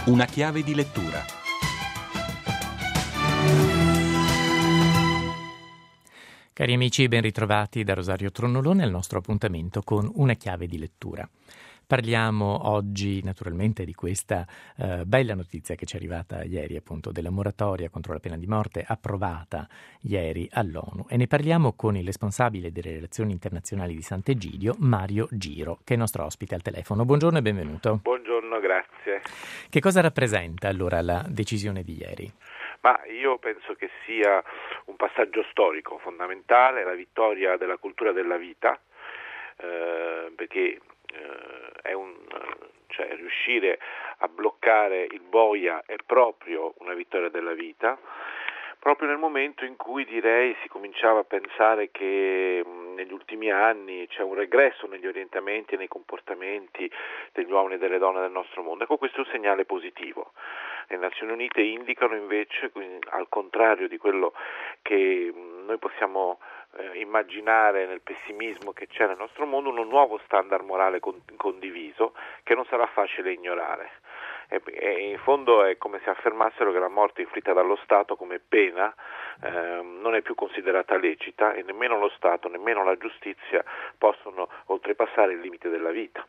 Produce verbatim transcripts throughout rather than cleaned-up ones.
Una chiave di lettura. Cari amici, ben ritrovati da Rosario Tronnolone al nostro appuntamento con Una chiave di lettura. Parliamo oggi naturalmente di questa eh, bella notizia che ci è arrivata ieri, appunto, della moratoria contro la pena di morte approvata ieri all'ONU, e ne parliamo con il responsabile delle relazioni internazionali di Sant'Egidio, Mario Giro, che è nostro ospite al telefono. Buongiorno e benvenuto. Buongiorno, grazie. Che cosa rappresenta allora la decisione di ieri? Ma io penso che sia un passaggio storico fondamentale, la vittoria della cultura della vita, eh, perché eh, è un, cioè, riuscire a bloccare il boia è proprio una vittoria della vita, proprio nel momento in cui direi si cominciava a pensare che mh, negli ultimi anni c'è un regresso negli orientamenti e nei comportamenti degli uomini e delle donne del nostro mondo. Ecco, questo è un segnale positivo. Le Nazioni Unite indicano invece, al contrario di quello che mh, noi possiamo eh, immaginare nel pessimismo che c'è nel nostro mondo, un nuovo standard morale con- condiviso che non sarà facile ignorare. E in fondo è come se affermassero che la morte inflitta dallo Stato come pena eh, non è più considerata lecita e nemmeno lo Stato, nemmeno la giustizia possono oltrepassare il limite della vita.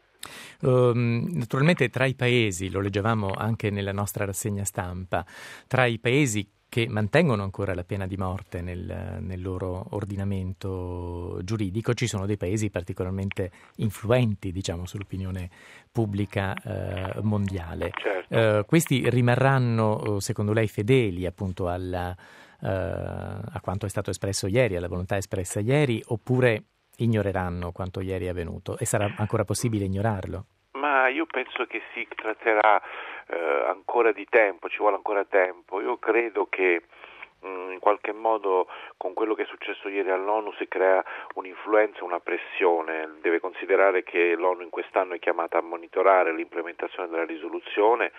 Uh, naturalmente tra i paesi, lo leggevamo anche nella nostra rassegna stampa, tra i paesi che mantengono ancora la pena di morte nel, nel loro ordinamento giuridico ci sono dei paesi particolarmente influenti, diciamo, sull'opinione pubblica eh, mondiale. Certo. Uh, questi rimarranno, secondo lei, fedeli appunto alla, uh, a quanto è stato espresso ieri, alla volontà espressa ieri, oppure ignoreranno quanto ieri è avvenuto e sarà ancora possibile ignorarlo? Ma io penso che si tratterà eh, ancora di tempo, ci vuole ancora tempo. Io credo che mh, in qualche modo con quello che è successo ieri all'ONU si crea un'influenza, una pressione. Deve considerare che l'ONU in quest'anno è chiamata a monitorare l'implementazione della risoluzione,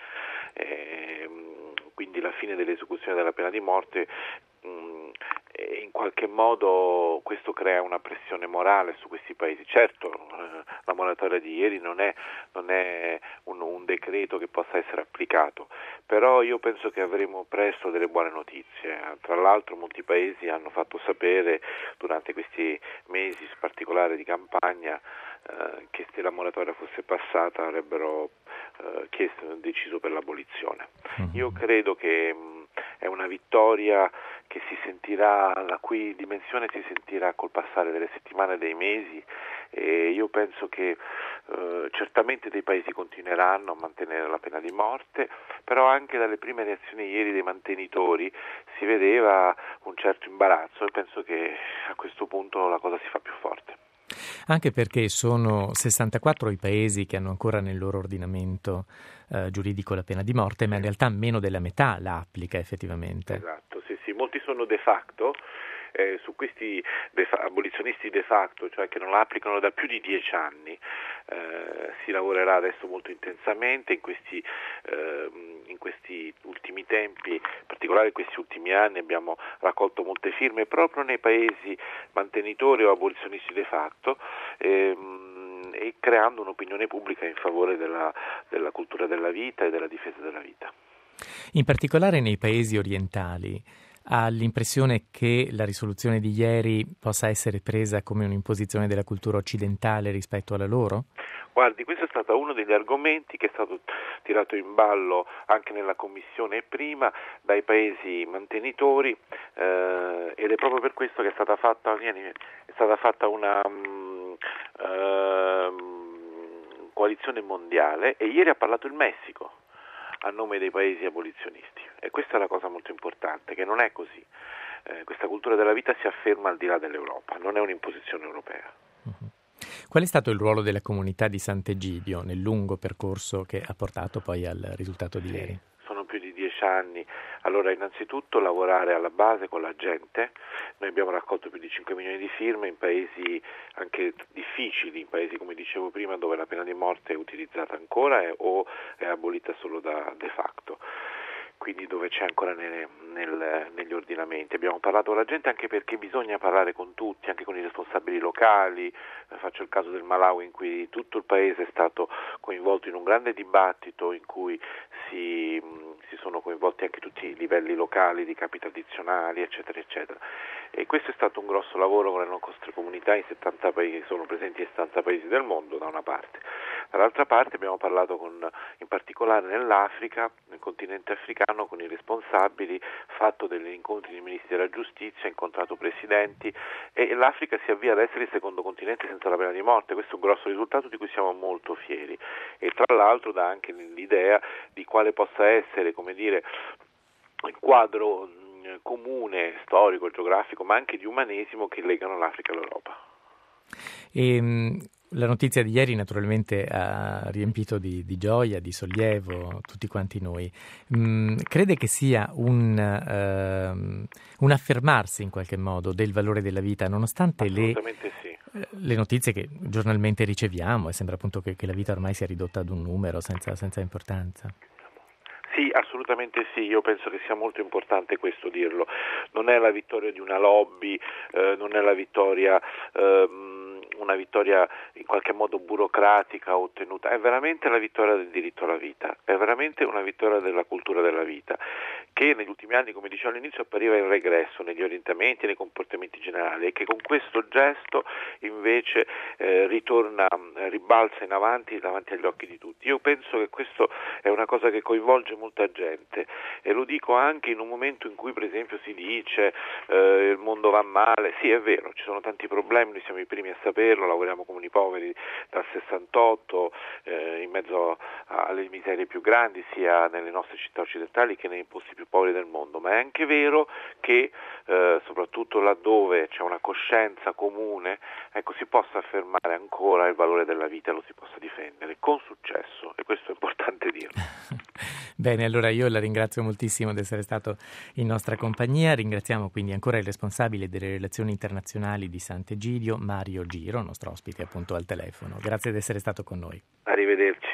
eh, quindi la fine dell'esecuzione della pena di morte. Mh, e in qualche modo questo crea una pressione morale su questi paesi. Certo, eh, la moratoria di ieri non è, non è un, un decreto che possa essere applicato, però io penso che avremo presto delle buone notizie. Tra l'altro molti paesi hanno fatto sapere durante questi mesi, in particolare di campagna, eh, che se la moratoria fosse passata avrebbero eh, chiesto, deciso per l'abolizione. Io credo che mh, è una vittoria che si sentirà, la cui dimensione si sentirà col passare delle settimane e dei mesi, e io penso che eh, certamente dei paesi continueranno a mantenere la pena di morte, però anche dalle prime reazioni ieri dei mantenitori si vedeva un certo imbarazzo e penso che a questo punto la cosa si fa più forte. Anche perché sono sessantaquattro i paesi che hanno ancora nel loro ordinamento eh, giuridico la pena di morte, ma in realtà meno della metà la applica effettivamente. Esatto, sì, sì, molti sono de facto. Eh, su questi de fa- abolizionisti de facto, cioè che non la applicano da più di dieci anni, eh, si lavorerà adesso molto intensamente in questi, eh, in questi ultimi tempi, in particolare in questi ultimi anni abbiamo raccolto molte firme proprio nei paesi mantenitori o abolizionisti de facto, ehm, e creando un'opinione pubblica in favore della, della cultura della vita e della difesa della vita. In particolare nei paesi orientali, ha l'impressione che la risoluzione di ieri possa essere presa come un'imposizione della cultura occidentale rispetto alla loro? Guardi, questo è stato uno degli argomenti che è stato tirato in ballo anche nella Commissione e prima dai paesi mantenitori, eh, ed è proprio per questo che è stata fatta, è stata fatta una um, uh, coalizione mondiale, e ieri ha parlato il Messico a nome dei paesi abolizionisti, e questa è la cosa molto importante, che non è così. Eh, questa cultura della vita si afferma al di là dell'Europa, non è un'imposizione europea. Uh-huh. Qual è stato il ruolo della comunità di Sant'Egidio nel lungo percorso che ha portato poi al risultato di sì, ieri? Sono più di dieci anni. Allora, innanzitutto lavorare alla base con la gente. Noi abbiamo raccolto più di cinque milioni di firme in paesi anche difficili, in paesi, come dicevo prima, dove la pena di morte è utilizzata ancora eh, o è abolita solo da de facto. quindi dove c'è ancora nelle, nel, negli ordinamenti. Abbiamo parlato con la gente anche perché bisogna parlare con tutti, anche con i responsabili locali. Eh, faccio il caso del Malawi, in cui tutto il paese è stato coinvolto in un grande dibattito in cui si, mh, si sono coinvolti anche tutti i livelli locali, di capi tradizionali, eccetera, eccetera. E questo è stato un grosso lavoro con le nostre comunità in settanta paesi, sono presenti in settanta paesi del mondo da una parte. Dall'altra parte abbiamo parlato con, in particolare nell'Africa, nel continente africano, con i responsabili, fatto degli incontri di ministri della giustizia, incontrato presidenti, e l'Africa si avvia ad essere il secondo continente senza la pena di morte. Questo è un grosso risultato di cui siamo molto fieri e tra l'altro dà anche l'idea di quale possa essere, come dire, il quadro comune, storico, geografico, ma anche di umanesimo che legano l'Africa all'Europa. E, la notizia di ieri naturalmente ha riempito di, di gioia, di sollievo tutti quanti noi. Mm, crede che sia un, uh, un affermarsi in qualche modo del valore della vita, nonostante le, sì. le notizie che giornalmente riceviamo, e sembra appunto che, che la vita ormai sia ridotta ad un numero senza, senza importanza. Sì, assolutamente sì, io penso che sia molto importante questo dirlo. Non è la vittoria di una lobby, eh, non è la vittoria, ehm, una vittoria in qualche modo burocratica ottenuta, è veramente la vittoria del diritto alla vita, è veramente una vittoria della cultura della vita, che negli ultimi anni, come dicevo all'inizio, appariva in regresso negli orientamenti e nei comportamenti generali e che con questo gesto invece eh, ritorna, ribalza in avanti davanti agli occhi di tutti. Io penso che questo è una cosa che coinvolge molta gente e lo dico anche in un momento in cui per esempio si dice eh, il mondo va male. Sì, è vero, ci sono tanti problemi, noi siamo i primi a saperlo, lavoriamo come i poveri dal sessantotto eh, in mezzo alle miserie più grandi sia nelle nostre città occidentali che nei posti più poveri del mondo, ma è anche vero che eh, soprattutto laddove c'è una coscienza comune, ecco, si possa affermare ancora il valore della vita e lo si possa difendere con successo, e questo è importante dirlo. Bene, allora io la ringrazio moltissimo di essere stato in nostra compagnia. Ringraziamo quindi ancora il responsabile delle relazioni internazionali di Sant'Egidio, Mario Giro, nostro ospite appunto al telefono. Grazie di essere stato con noi. Arrivederci.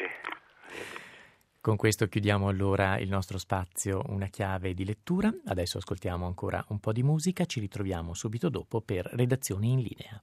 Con questo chiudiamo allora il nostro spazio Una chiave di lettura. Adesso ascoltiamo ancora un po' di musica, ci ritroviamo subito dopo per Redazioni in linea.